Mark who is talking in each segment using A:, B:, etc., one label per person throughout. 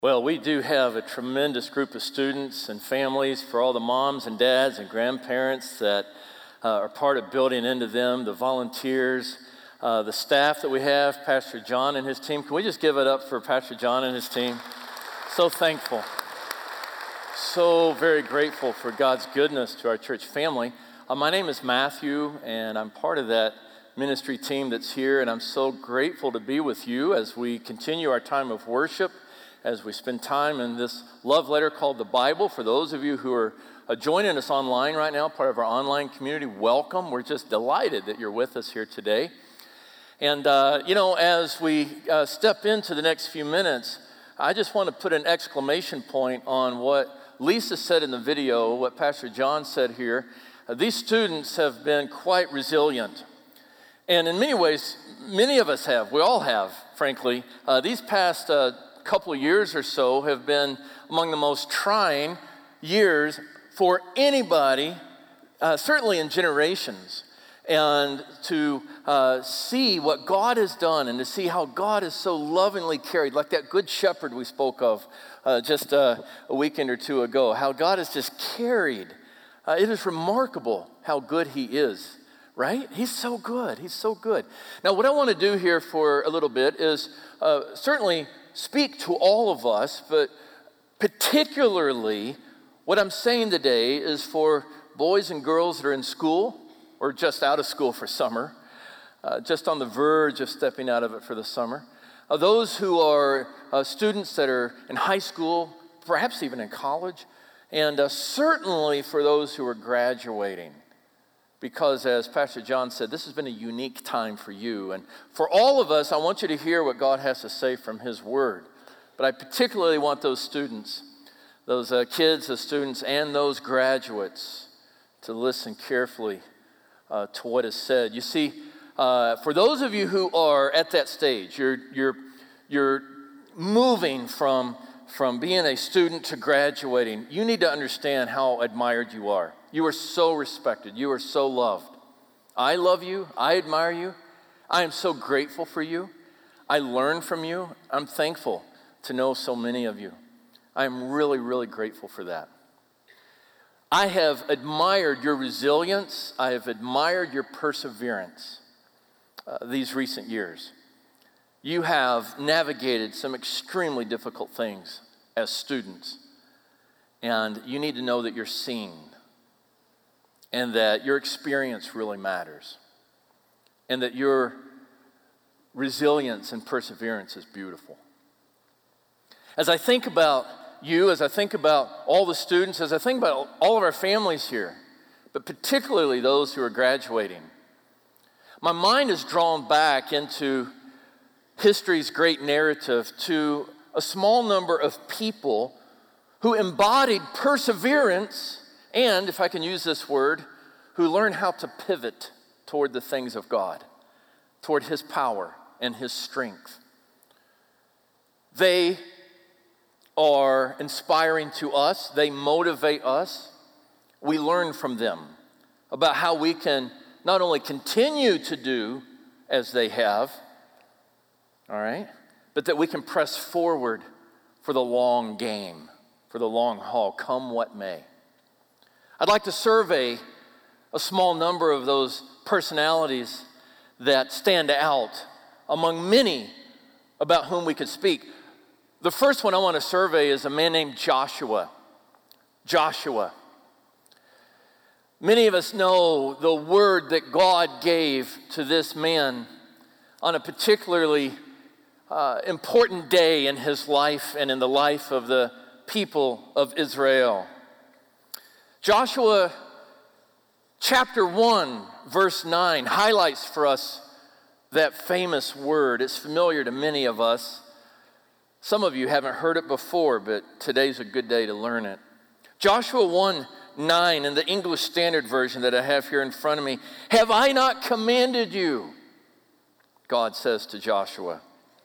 A: Well, we do have a tremendous group of students and families, for all the moms and dads and grandparents that are part of building into them, the volunteers, the staff that we have, Pastor John and his team. Can we just give it up for Pastor John and his team? So thankful. So very grateful for God's goodness to our church family. My name is Matthew, and I'm part of that ministry team that's here, and I'm so grateful to be with you as we continue our time of worship, as we spend time in this love letter called the Bible. For those of you who are joining us online right now, part of our online community, welcome. We're just delighted that you're with us here today. And, as we step into the next few minutes, I just want to put an exclamation point on what Lisa said in the video, what Pastor John said here. These students have been quite resilient. And in many ways, many of us have, we all have, frankly. These past couple of years or so have been among the most trying years for anybody, certainly in generations. And to see what God has done and to see how God is so lovingly carried, like that good shepherd we spoke of just a weekend or two ago, how God has just carried. It is remarkable how good he is, right? He's so good. He's so good. Now, what I want to do here for a little bit is certainly speak to all of us, but particularly what I'm saying today is for boys and girls that are in school or just out of school for summer, just on the verge of stepping out of it for the summer. Those who are students that are in high school, perhaps even in college, and certainly for those who are graduating. Because as Pastor John said, this has been a unique time for you. And for all of us, I want you to hear what God has to say from his word. But I particularly want those students, those kids, the students, and those graduates to listen carefully to what is said. You see, for those of you who are at that stage, you're moving from being a student to graduating, you need to understand how admired you are. You are so respected. You are so loved. I love you. I admire you. I am so grateful for you. I learn from you. I'm thankful to know so many of you. I am really, really grateful for that. I have admired your resilience. I have admired your perseverance these recent years. You have navigated some extremely difficult things as students, and you need to know that you're seen and that your experience really matters and that your resilience and perseverance is beautiful. As I think about you, as I think about all the students, as I think about all of our families here, but particularly those who are graduating, my mind is drawn back into history's great narrative to a small number of people who embodied perseverance and, if I can use this word, who learned how to pivot toward the things of God, toward his power and his strength. They are inspiring to us. They motivate us. We learn from them about how we can not only continue to do as they have, all right, but that we can press forward for the long game, for the long haul, come what may. I'd like to survey a small number of those personalities that stand out among many about whom we could speak. The first one I want to survey is a man named Joshua. Joshua. Many of us know the word that God gave to this man on a particularly important day in his life and in the life of the people of Israel. Joshua chapter 1, verse 9 highlights for us that famous word. It's familiar to many of us. Some of you haven't heard it before, but today's a good day to learn it. Joshua 1:9 in the English Standard Version that I have here in front of me. Have I not commanded you? God says to Joshua.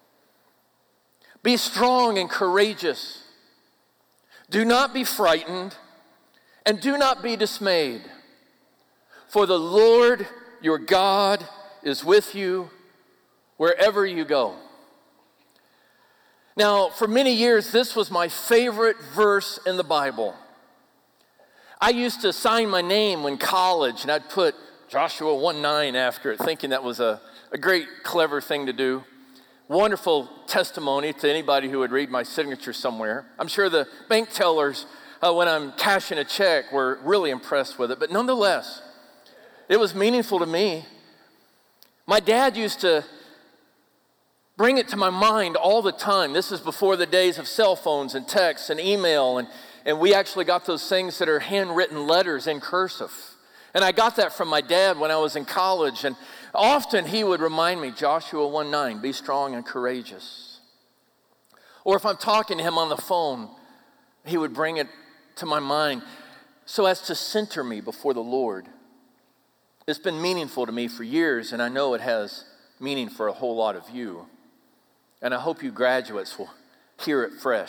A: Be strong and courageous. Do not be frightened and do not be dismayed. For the Lord your God is with you wherever you go. Now, for many years, this was my favorite verse in the Bible. I used to sign my name in college, and I'd put Joshua 1:9 after it, thinking that was a great, clever thing to do. Wonderful testimony to anybody who would read my signature somewhere. I'm sure the bank tellers, when I'm cashing a check, were really impressed with it. But nonetheless, it was meaningful to me. My dad used to bring it to my mind all the time. This is before the days of cell phones and texts and email, and we actually got those things that are handwritten letters in cursive. And I got that from my dad when I was in college, and often he would remind me, Joshua 1:9, be strong and courageous. Or if I'm talking to him on the phone, he would bring it to my mind so as to center me before the Lord. It's been meaningful to me for years, and I know it has meaning for a whole lot of you. And I hope you graduates will hear it fresh.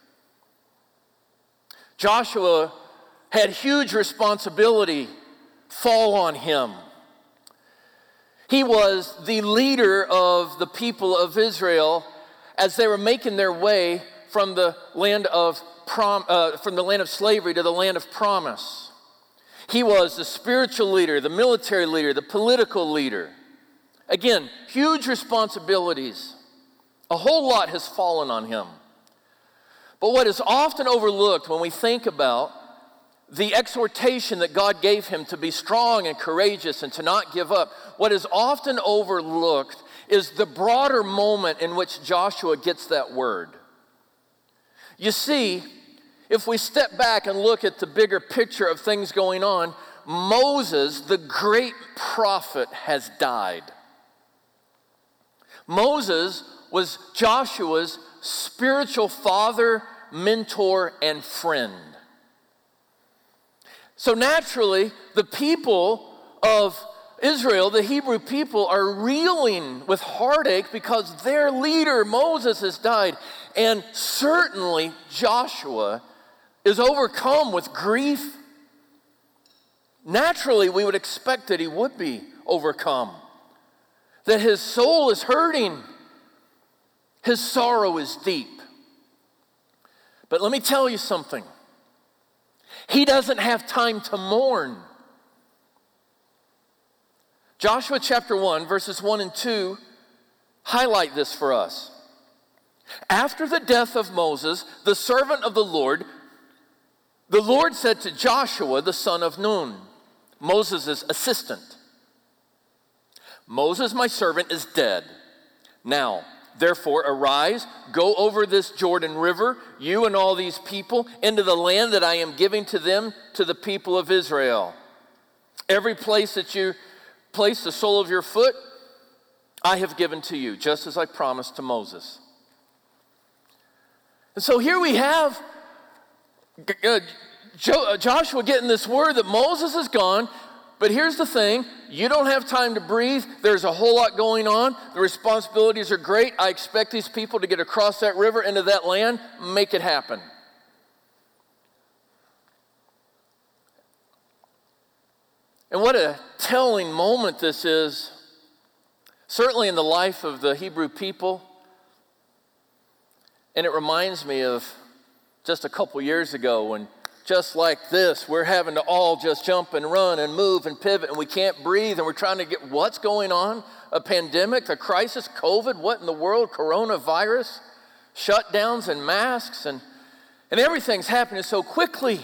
A: Joshua had huge responsibility fall on him. He was the leader of the people of Israel as they were making their way from the land of slavery to the land of promise. He was the spiritual leader, the military leader, the political leader. Again, huge responsibilities. A whole lot has fallen on him. But what is often overlooked when we think about the exhortation that God gave him to be strong and courageous and to not give up, what is often overlooked is the broader moment in which Joshua gets that word. You see, if we step back and look at the bigger picture of things going on, Moses, the great prophet, has died. Moses was Joshua's spiritual father, mentor, and friend. So naturally, the people of Israel, the Hebrew people, are reeling with heartache because their leader, Moses, has died. And certainly, Joshua is overcome with grief. Naturally, we would expect that he would be overcome, that his soul is hurting. His sorrow is deep. But let me tell you something. He doesn't have time to mourn. Joshua chapter 1, verses 1 and 2 highlight this for us. After the death of Moses, the servant of the Lord said to Joshua, the son of Nun, Moses' assistant, Moses, my servant, is dead. Now, therefore, arise, go over this Jordan River, you and all these people, into the land that I am giving to them, to the people of Israel. Every place that you place the sole of your foot, I have given to you, just as I promised to Moses. And so here we have Joshua getting this word that Moses is gone. But here's the thing, you don't have time to breathe. There's a whole lot going on. The responsibilities are great. I expect these people to get across that river into that land. Make it happen. And what a telling moment this is, certainly in the life of the Hebrew people. And it reminds me of just a couple years ago when, just like this, we're having to all just jump and run and move and pivot, and we can't breathe, and we're trying to get what's going on? A pandemic, a crisis, COVID, what in the world? Coronavirus, shutdowns and masks, and everything's happening so quickly.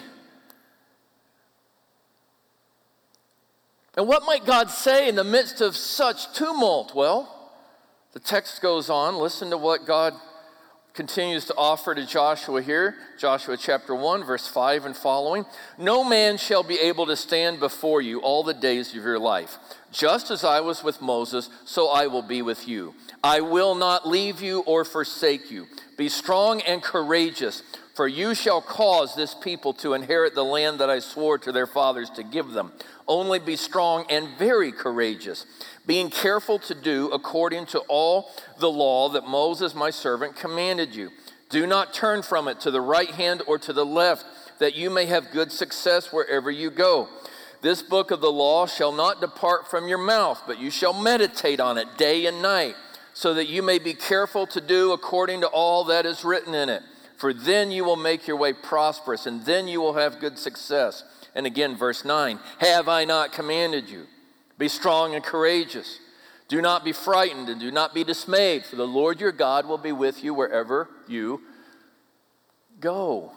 A: And what might God say in the midst of such tumult? Well, the text goes on. Listen to what God continues to offer to Joshua here. Joshua chapter 1, verse 5 and following. No man shall be able to stand before you all the days of your life. Just as I was with Moses, so I will be with you. I will not leave you or forsake you. Be strong and courageous, for you shall cause this people to inherit the land that I swore to their fathers to give them. Only be strong and very courageous, being careful to do according to all the law that Moses, my servant, commanded you. Do not turn from it to the right hand or to the left, that you may have good success wherever you go. This book of the law shall not depart from your mouth, but you shall meditate on it day and night, so that you may be careful to do according to all that is written in it. For then you will make your way prosperous, and then you will have good success. And again, verse 9, have I not commanded you? Be strong and courageous. Do not be frightened and do not be dismayed, for the Lord your God will be with you wherever you go.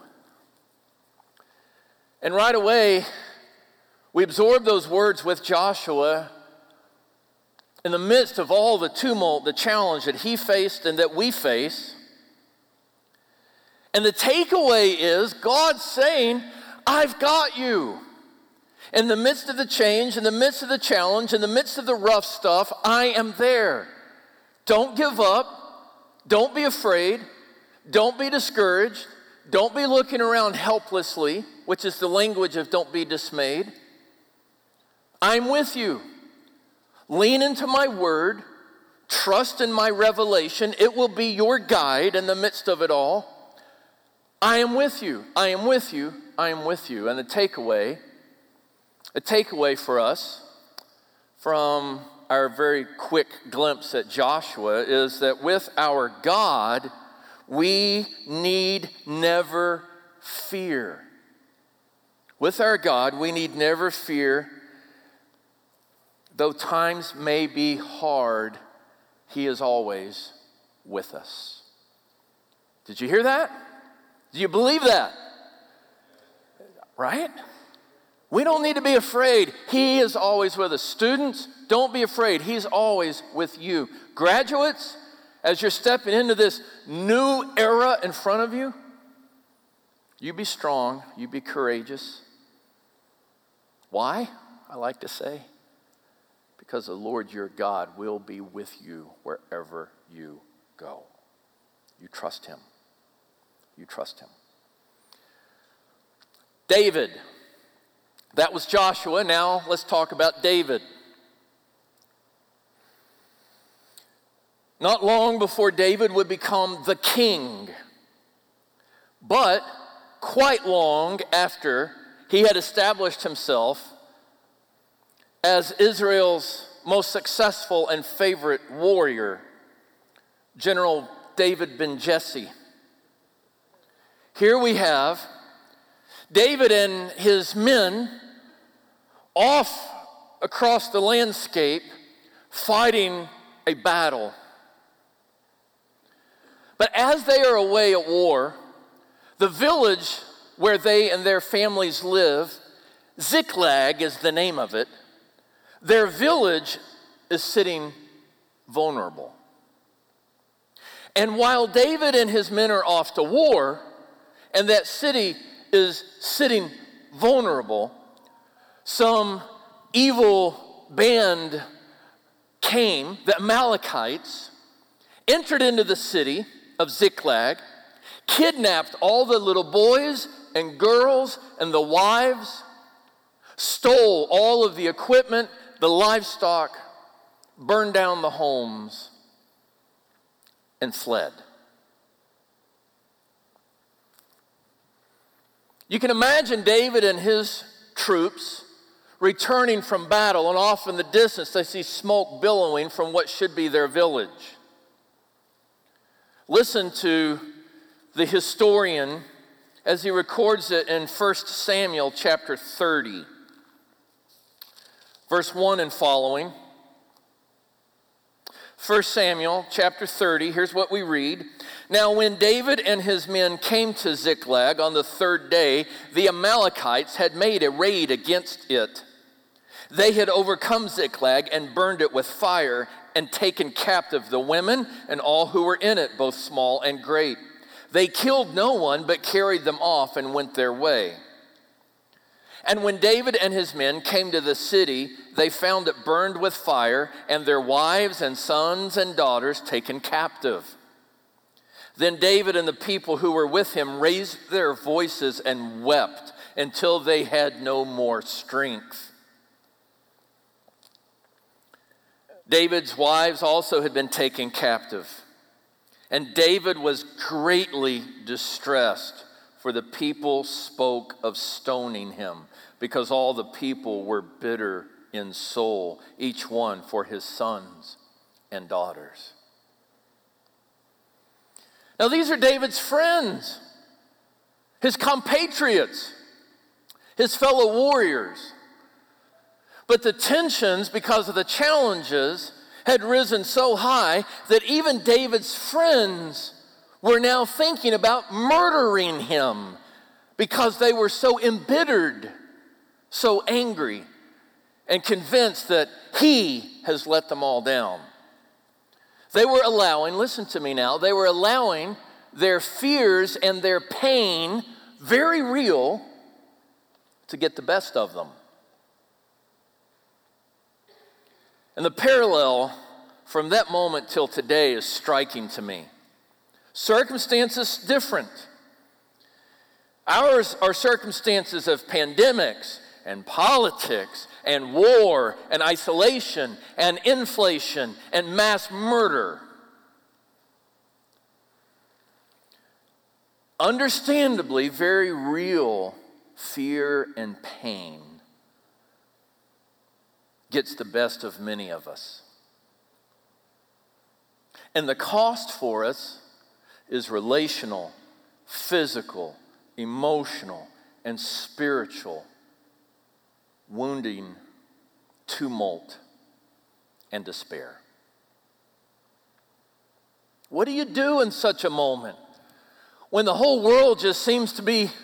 A: And right away, we absorb those words with Joshua in the midst of all the tumult, the challenge that he faced and that we face. And the takeaway is God saying, I've got you. In the midst of the change, in the midst of the challenge, in the midst of the rough stuff, I am there. Don't give up. Don't be afraid. Don't be discouraged. Don't be looking around helplessly, which is the language of don't be dismayed. I'm with you. Lean into my word. Trust in my revelation. It will be your guide in the midst of it all. I am with you. I am with you. I am with you. And the takeaway for us from our very quick glimpse at Joshua is that with our God, we need never fear. With our God, we need never fear. Though times may be hard, He is always with us. Did you hear that? Do you believe that? Right? We don't need to be afraid. He is always with us. Students, don't be afraid. He's always with you. Graduates, as you're stepping into this new era in front of you, you be strong, you be courageous. Why? I like to say, because the Lord your God will be with you wherever you go. You trust Him. You trust Him. David. That was Joshua. Now let's talk about David. Not long before David would become the king, but quite long after he had established himself as Israel's most successful and favorite warrior, General David ben Jesse. Here we have David and his men off across the landscape fighting a battle. But as they are away at war, the village where they and their families live, Ziklag is the name of it, their village is sitting vulnerable. And while David and his men are off to war, and that city is sitting vulnerable, some evil band came, the Amalekites, entered into the city of Ziklag, kidnapped all the little boys and girls and the wives, stole all of the equipment, the livestock, burned down the homes, and fled. You can imagine David and his troops returning from battle, and off in the distance they see smoke billowing from what should be their village. Listen to the historian as he records it in 1 Samuel chapter 30, verse 1 and following. 1 Samuel chapter 30, here's what we read. Now when David and his men came to Ziklag on the third day, the Amalekites had made a raid against it. They had overcome Ziklag and burned it with fire and taken captive the women and all who were in it, both small and great. They killed no one but carried them off and went their way. And when David and his men came to the city, they found it burned with fire, and their wives and sons and daughters taken captive. Then David and the people who were with him raised their voices and wept until they had no more strength. David's wives also had been taken captive, and David was greatly distressed, for the people spoke of stoning him, because all the people were bitter in soul, each one for his sons and daughters. Now, these are David's friends, his compatriots, his fellow warriors. But the tensions, because of the challenges, had risen so high that even David's friends were now thinking about murdering him because they were so embittered, so angry, and convinced that he has let them all down. They were allowing, listen to me now, they were allowing their fears and their pain, very real, to get the best of them. And the parallel from that moment till today is striking to me. Circumstances different. Ours are circumstances of pandemics and politics and war and isolation and inflation and mass murder. Understandably, very real fear and pain gets the best of many of us. And the cost for us is relational, physical, emotional, and spiritual wounding, tumult, and despair. What do you do in such a moment when the whole world just seems to be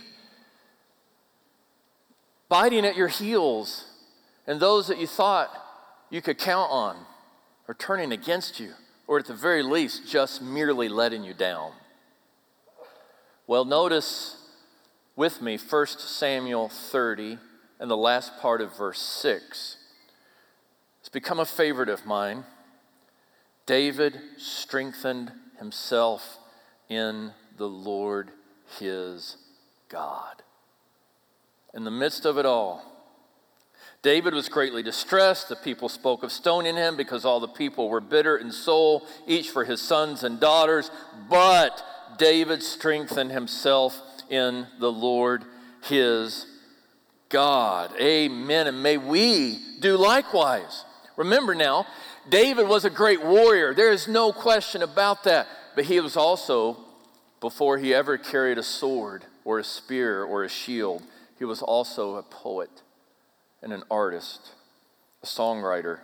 A: biting at your heels and those that you thought you could count on are turning against you, or at the very least, just merely letting you down? Well, notice with me 1 Samuel 30 and the last part of verse 6. It's become a favorite of mine. David strengthened himself in the Lord his God. In the midst of it all, David was greatly distressed. The people spoke of stoning him because all the people were bitter in soul, each for his sons and daughters. But David strengthened himself in the Lord his God. Amen. And may we do likewise. Remember now, David was a great warrior. There is no question about that. But he was also, before he ever carried a sword or a spear or a shield, he was also a poet and an artist, a songwriter.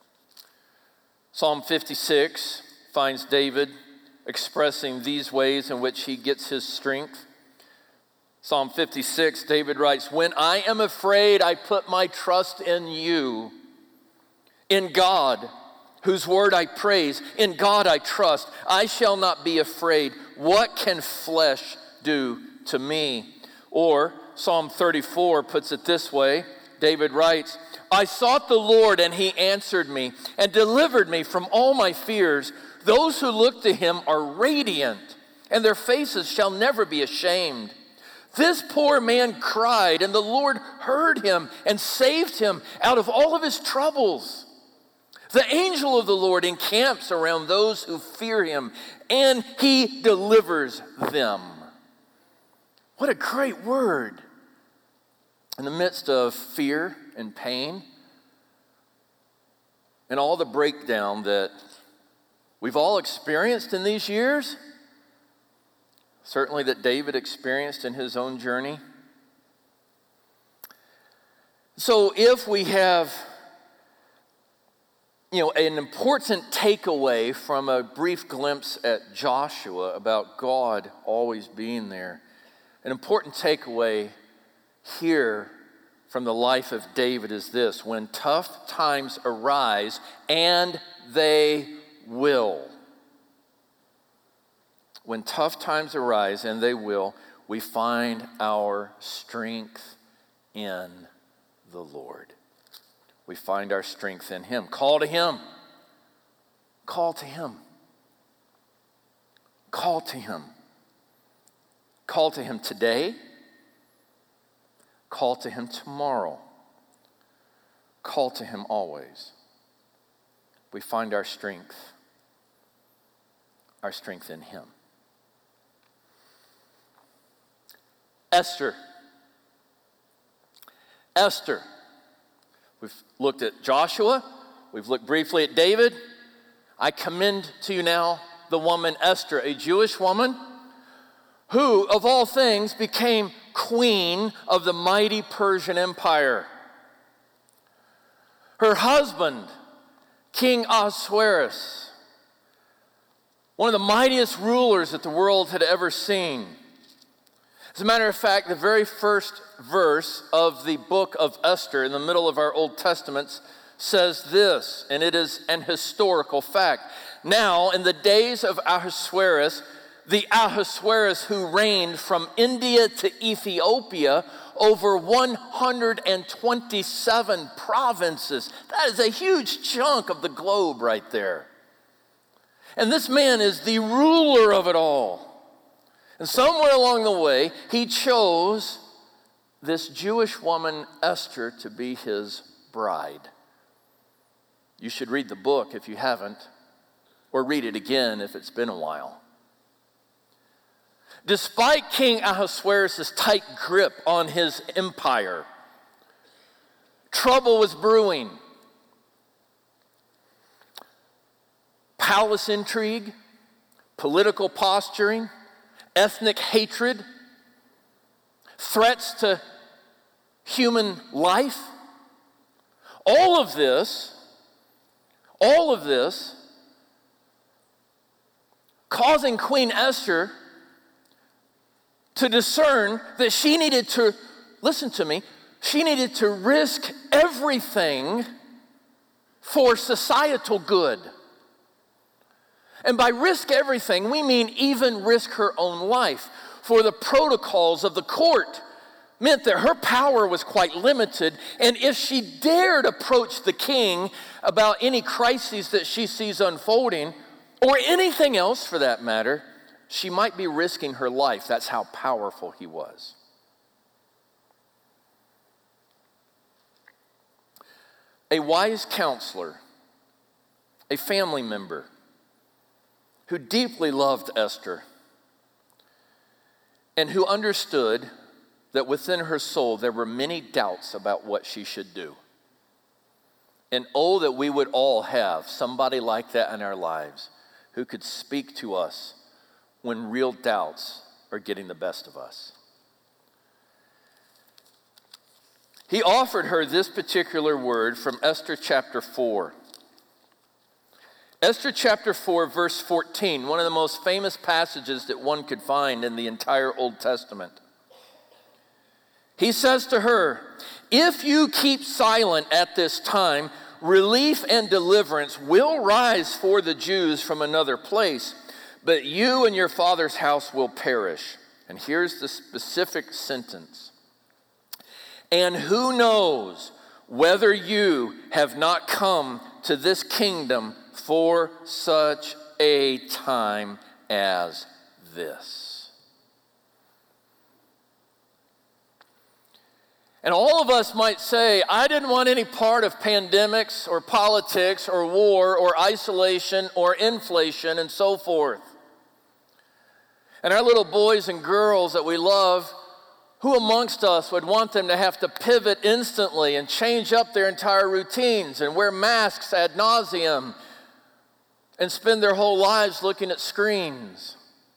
A: Psalm 56 finds David expressing these ways in which he gets his strength. Psalm 56, David writes, "When I am afraid, I put my trust in you. In God, whose word I praise, in God I trust. I shall not be afraid. What can flesh do to me?" Or Psalm 34 puts it this way. David writes, "I sought the Lord, and he answered me and delivered me from all my fears. Those who look to him are radiant, and their faces shall never be ashamed. This poor man cried, and the Lord heard him and saved him out of all of his troubles. The angel of the Lord encamps around those who fear him, and he delivers them." What a great word. In the midst of fear and pain and all the breakdown that we've all experienced in these years, certainly that David experienced in his own journey. So if we have, an important takeaway from a brief glimpse at Joshua about God always being there, an important takeaway here from the life of David is this: when tough times arise, and they will. When tough times arise, and they will, we find our strength in the Lord. We find our strength in him. Call to him. Call to him. Call to him. Call to him today. Call to him tomorrow. Call to him always. We find our strength in him. Esther. We've looked at Joshua. We've looked briefly at David. I commend to you now the woman Esther, a Jewish woman who, of all things, became queen of the mighty Persian Empire. Her husband, King Ahasuerus, one of the mightiest rulers that the world had ever seen. As a matter of fact, the very first verse of the book of Esther in the middle of our Old Testament says this, and it is an historical fact. Now, in the days of Ahasuerus, the Ahasuerus who reigned from India to Ethiopia over 127 provinces. That is a huge chunk of the globe right there. And this man is the ruler of it all. And somewhere along the way, he chose this Jewish woman, Esther, to be his bride. You should read the book if you haven't, or read it again if it's been a while. Despite King Ahasuerus' tight grip on his empire, trouble was brewing. Palace intrigue, political posturing, ethnic hatred, threats to human life. All of this causing Queen Esther to discern that she needed to, listen to me, she needed to risk everything for societal good. And by risk everything, we mean even risk her own life. For the protocols of the court meant that her power was quite limited, and if she dared approach the king about any crises that she sees unfolding, or anything else for that matter, she might be risking her life. That's how powerful he was. A wise counselor, a family member who deeply loved Esther and who understood that within her soul there were many doubts about what she should do. And oh, that we would all have somebody like that in our lives who could speak to us when real doubts are getting the best of us. He offered her this particular word from Esther chapter 4. Esther chapter 4, verse 14, one of the most famous passages that one could find in the entire Old Testament. He says to her, "If you keep silent at this time, relief and deliverance will rise for the Jews from another place, but you and your father's house will perish." And here's the specific sentence. "And who knows whether you have not come to this kingdom for such a time as this." And all of us might say, I didn't want any part of pandemics or politics or war or isolation or inflation and so forth. And our little boys and girls that we love, who amongst us would want them to have to pivot instantly and change up their entire routines and wear masks ad nauseum and spend their whole lives looking at screens?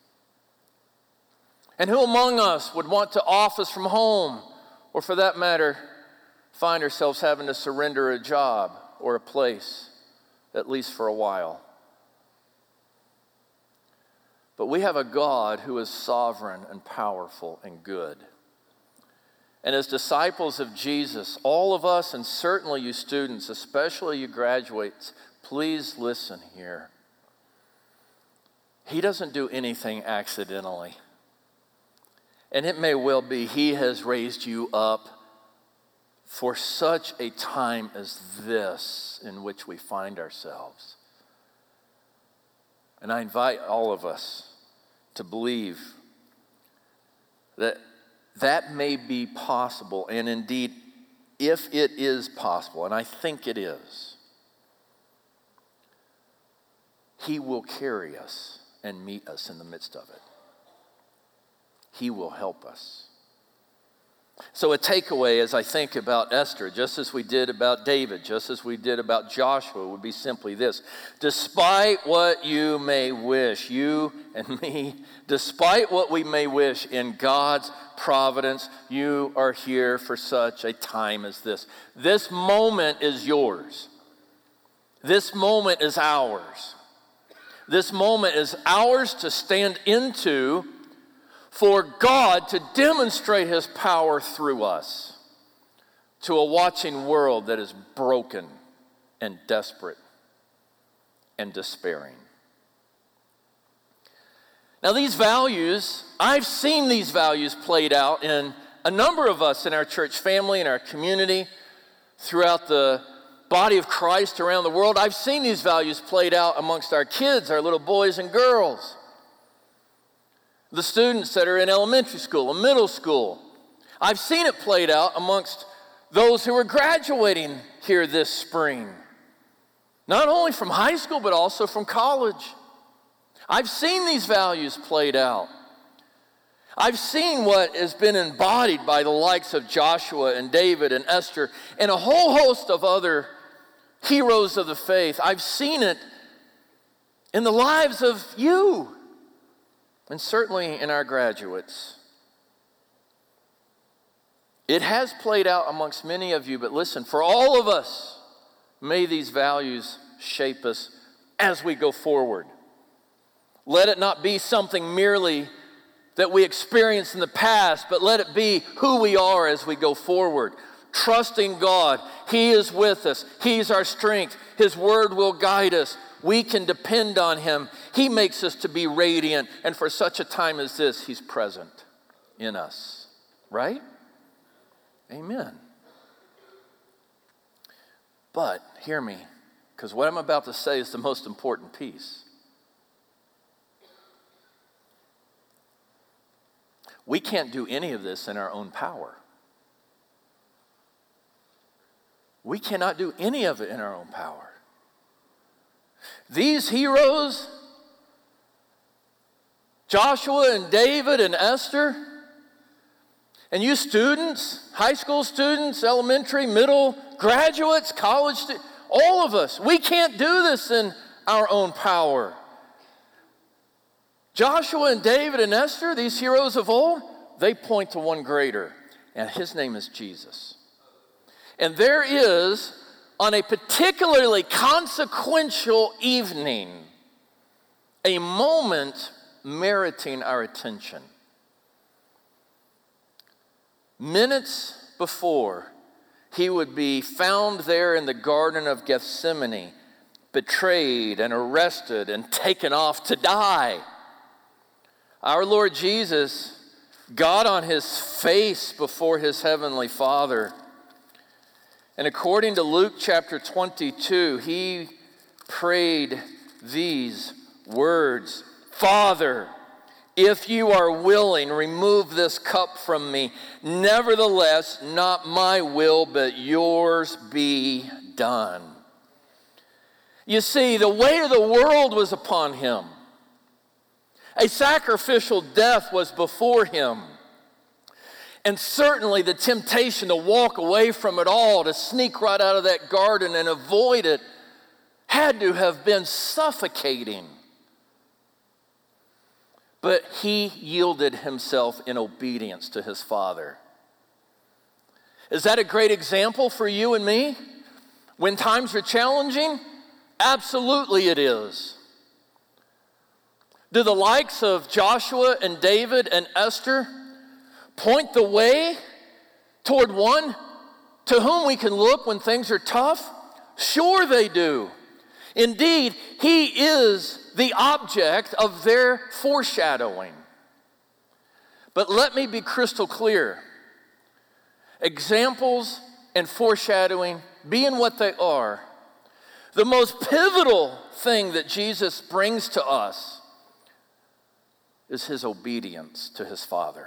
A: And who among us would want to office from home, or for that matter, find ourselves having to surrender a job or a place, at least for a while? But we have a God who is sovereign and powerful and good. And as disciples of Jesus, all of us, and certainly you students, especially you graduates, please listen here. He doesn't do anything accidentally. And it may well be He has raised you up for such a time as this in which we find ourselves. And I invite all of us to believe that that may be possible, and indeed, if it is possible, and I think it is, He will carry us and meet us in the midst of it. He will help us. So a takeaway as I think about Esther, just as we did about David, just as we did about Joshua, would be simply this. Despite what you may wish, you and me, despite what we may wish in God's providence, you are here for such a time as this. This moment is yours. This moment is ours. This moment is ours to stand into for God to demonstrate his power through us to a watching world that is broken and desperate and despairing. Now these values, I've seen these values played out in a number of us in our church family, in our community, throughout the body of Christ around the world. I've seen these values played out amongst our kids, our little boys and girls. The students that are in elementary school and middle school. I've seen it played out amongst those who are graduating here this spring. Not only from high school, but also from college. I've seen these values played out. I've seen what has been embodied by the likes of Joshua and David and Esther and a whole host of other heroes of the faith. I've seen it in the lives of you. And certainly in our graduates. It has played out amongst many of you, but listen, for all of us, may these values shape us as we go forward. Let it not be something merely that we experienced in the past, but let it be who we are as we go forward. Trusting God, he is with us. He's our strength. His word will guide us. We can depend on him. He makes us to be radiant. And for such a time as this, he's present in us. Right? Amen. But hear me, because what I'm about to say is the most important piece. We can't do any of this in our own power. We cannot do any of it in our own power. These heroes, Joshua and David and Esther, and you students, high school students, elementary, middle, graduates, college students, all of us, we can't do this in our own power. Joshua and David and Esther, these heroes of old, they point to one greater, and his name is Jesus. And there is, on a particularly consequential evening, a moment meriting our attention. Minutes before he would be found there in the Garden of Gethsemane, betrayed and arrested and taken off to die, our Lord Jesus got on his face before his heavenly Father. And according to Luke chapter 22, he prayed these words, Father, if you are willing, remove this cup from me. Nevertheless, not my will, but yours be done. You see, the weight of the world was upon him. A sacrificial death was before him. And certainly the temptation to walk away from it all, to sneak right out of that garden and avoid it, had to have been suffocating. But he yielded himself in obedience to his Father. Is that a great example for you and me? When times are challenging? Absolutely it is. Do the likes of Joshua and David and Esther point the way toward one to whom we can look when things are tough? Sure they do. Indeed, he is the object of their foreshadowing. But let me be crystal clear. Examples and foreshadowing, being what they are, the most pivotal thing that Jesus brings to us is his obedience to his Father.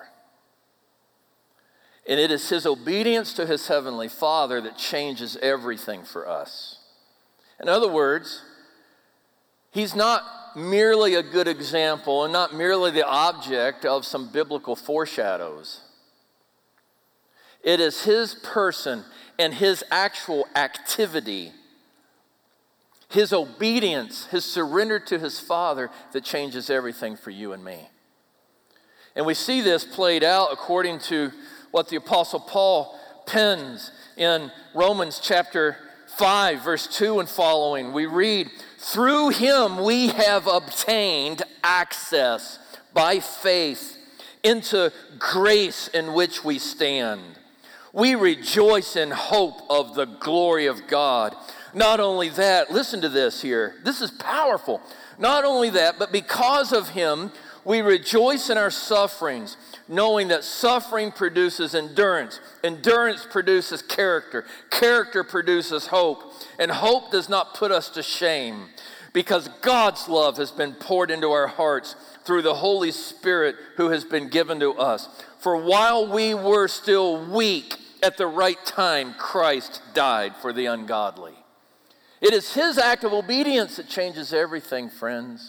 A: And it is his obedience to his heavenly Father that changes everything for us. In other words, he's not merely a good example and not merely the object of some biblical foreshadows. It is his person and his actual activity, his obedience, his surrender to his Father that changes everything for you and me. And we see this played out according to what the Apostle Paul pens in Romans chapter 5, verse 2 and following. We read, "Through him we have obtained access by faith into grace in which we stand. We rejoice in hope of the glory of God." Not only that, listen to this here. This is powerful. Not only that, but because of him, we rejoice in our sufferings, knowing that suffering produces endurance. Endurance produces character. Character produces hope. And hope does not put us to shame, because God's love has been poured into our hearts through the Holy Spirit who has been given to us. For while we were still weak, at the right time, Christ died for the ungodly. It is his act of obedience that changes everything, friends.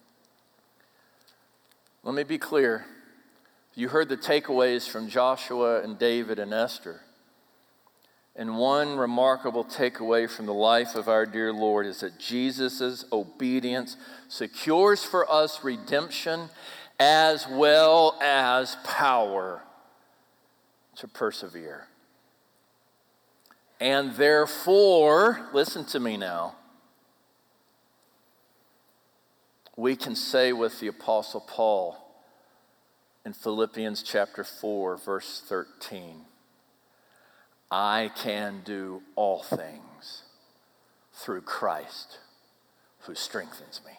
A: Let me be clear. You heard the takeaways from Joshua and David and Esther. And one remarkable takeaway from the life of our dear Lord is that Jesus' obedience secures for us redemption as well as power to persevere. And therefore, listen to me now, we can say with the Apostle Paul in Philippians chapter 4, verse 13, "I can do all things through Christ who strengthens me."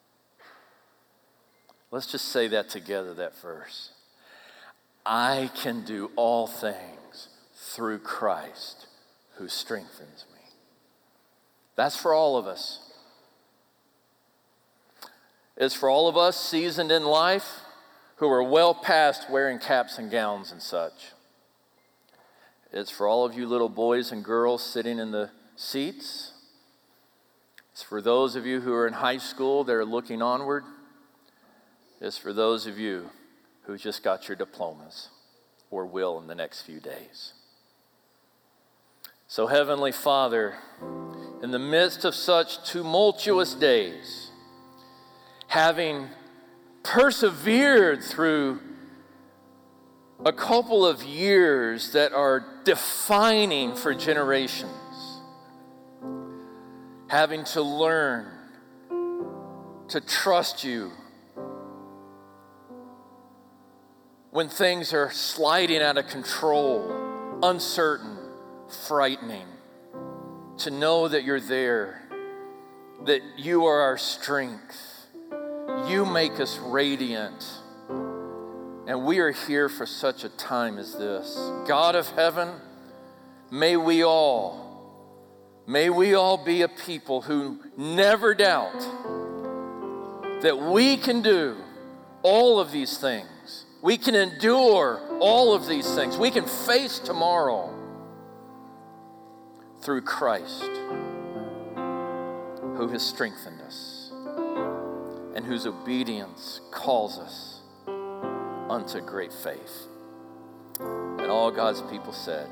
A: Let's just say that together, that verse. I can do all things through Christ who strengthens me. That's for all of us. It's for all of us seasoned in life who are well past wearing caps and gowns and such. It's for all of you little boys and girls sitting in the seats. It's for those of you who are in high school that are looking onward. It's for those of you who just got your diplomas or will in the next few days. So, Heavenly Father, in the midst of such tumultuous days, having persevered through a couple of years that are defining for generations, having to learn to trust you when things are sliding out of control, uncertain, frightening, to know that you're there, that you are our strength. You make us radiant. And we are here for such a time as this. God of heaven, may we all be a people who never doubt that we can do all of these things. We can endure all of these things. We can face tomorrow through Christ, who has strengthened us and whose obedience calls us unto great faith. And all God's people said,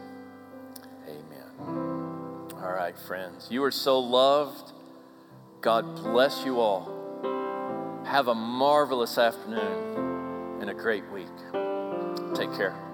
A: amen. All right, friends, you are so loved. God bless you all. Have a marvelous afternoon and a great week. Take care.